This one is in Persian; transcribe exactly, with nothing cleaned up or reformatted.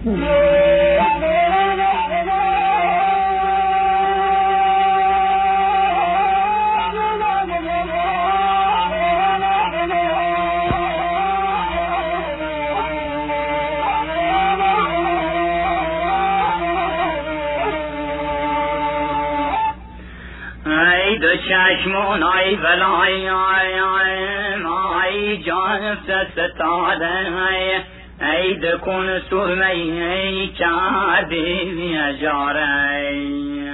چشمون ای ولای ای جان ستاره ای دکون سرمه ای کردی جاره